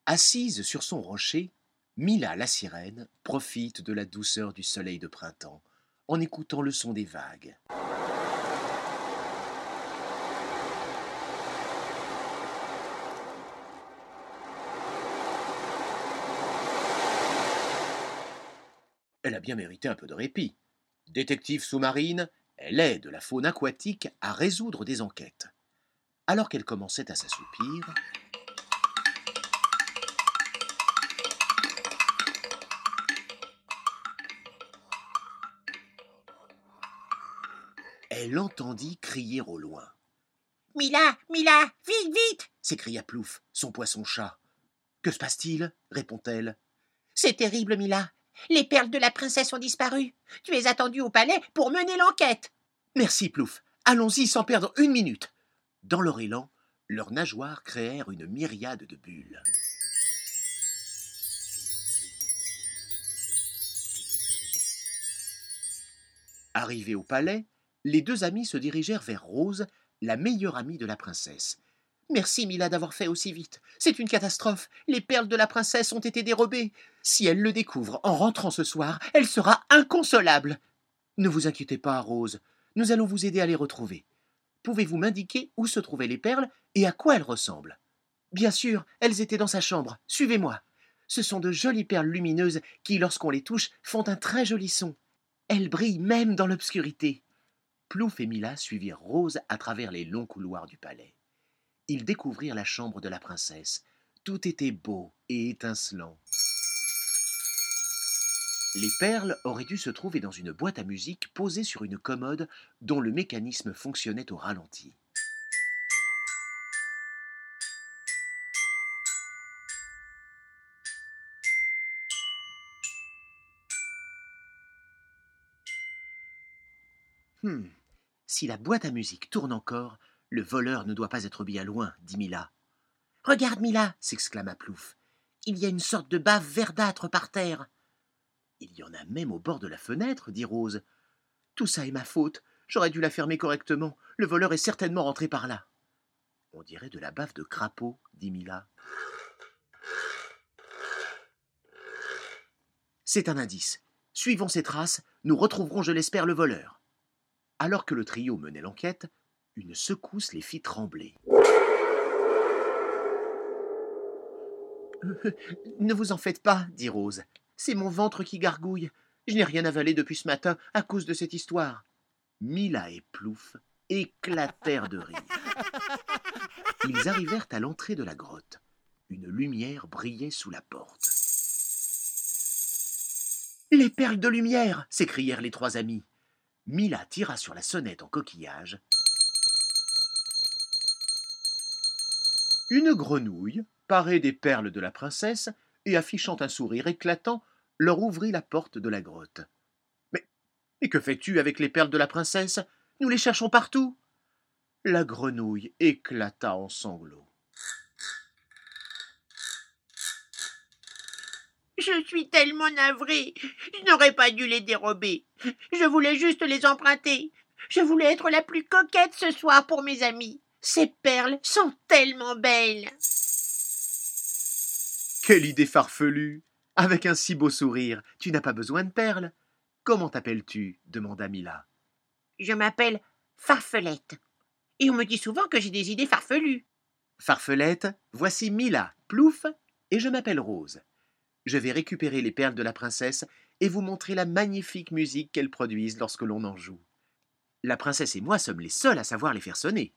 Assise sur son rocher, Mila la sirène profite de la douceur du soleil de printemps en écoutant le son des vagues. Elle a bien mérité un peu de répit. Détective sous-marine, elle aide la faune aquatique à résoudre des enquêtes. Alors qu'elle commençait à s'assoupir, elle entendit crier au loin. Mila, Mila, vite, vite! S'écria Plouf, son poisson-chat. Que se passe-t-il? Répond-elle. C'est terrible, Mila. Les perles de la princesse ont disparu. Tu es attendue au palais pour mener l'enquête. Merci, Plouf. Allons-y sans perdre une minute. Dans leur élan, leurs nageoires créèrent une myriade de bulles. Arrivés au palais, les deux amis se dirigèrent vers Rose, la meilleure amie de la princesse. Merci, Mila, d'avoir fait aussi vite. C'est une catastrophe. Les perles de la princesse ont été dérobées. Si elle le découvre en rentrant ce soir, elle sera inconsolable. Ne vous inquiétez pas, Rose. Nous allons vous aider à les retrouver. Pouvez-vous m'indiquer où se trouvaient les perles et à quoi elles ressemblent? Bien sûr, elles étaient dans sa chambre. Suivez-moi. Ce sont de jolies perles lumineuses qui, lorsqu'on les touche, font un très joli son. Elles brillent même dans l'obscurité. Plouf et Mila suivirent Rose à travers les longs couloirs du palais. Ils découvrirent la chambre de la princesse. Tout était beau et étincelant. Les perles auraient dû se trouver dans une boîte à musique posée sur une commode dont le mécanisme fonctionnait au ralenti. Si la boîte à musique tourne encore, le voleur ne doit pas être bien loin, dit Mila. Regarde, Mila, s'exclama Plouf. Il y a une sorte de bave verdâtre par terre. Il y en a même au bord de la fenêtre, dit Rose. Tout ça est ma faute. J'aurais dû la fermer correctement. Le voleur est certainement rentré par là. On dirait de la bave de crapaud, dit Mila. C'est un indice. Suivons ces traces, nous retrouverons, je l'espère, le voleur. Alors que le trio menait l'enquête, une secousse les fit trembler. Ne vous en faites pas, dit Rose. C'est mon ventre qui gargouille. Je n'ai rien avalé depuis ce matin à cause de cette histoire. Mila et Plouf éclatèrent de rire. Ils arrivèrent à l'entrée de la grotte. Une lumière brillait sous la porte. Les perles de lumière! S'écrièrent les trois amis. Mila tira sur la sonnette en coquillage. Une grenouille, parée des perles de la princesse et affichant un sourire éclatant, leur ouvrit la porte de la grotte. Mais que fais-tu avec les perles de la princesse? Nous les cherchons partout. La grenouille éclata en sanglots. Je suis tellement navrée. Je n'aurais pas dû les dérober. Je voulais juste les emprunter. Je voulais être la plus coquette ce soir pour mes amis. Ces perles sont tellement belles. Quelle idée farfelue! Avec un si beau sourire, tu n'as pas besoin de perles. Comment t'appelles-tu? Demanda Mila. Je m'appelle Farfelette. Et on me dit souvent que j'ai des idées farfelues. Farfelette, voici Mila, Plouf, et je m'appelle Rose. Je vais récupérer les perles de la princesse et vous montrer la magnifique musique qu'elles produisent lorsque l'on en joue. La princesse et moi sommes les seuls à savoir les faire sonner.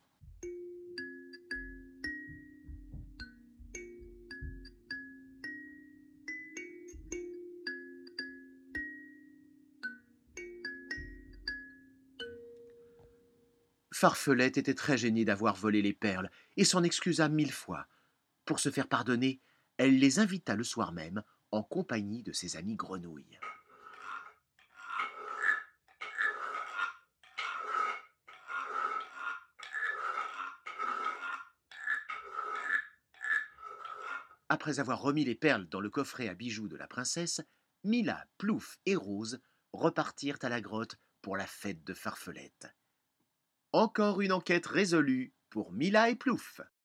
Farfelette était très gênée d'avoir volé les perles et s'en excusa 1000 fois. Pour se faire pardonner, elle les invita le soir même en compagnie de ses amies grenouilles. Après avoir remis les perles dans le coffret à bijoux de la princesse, Mila, Plouf et Rose repartirent à la grotte pour la fête de Farfelette. Encore une enquête résolue pour Mila et Plouf.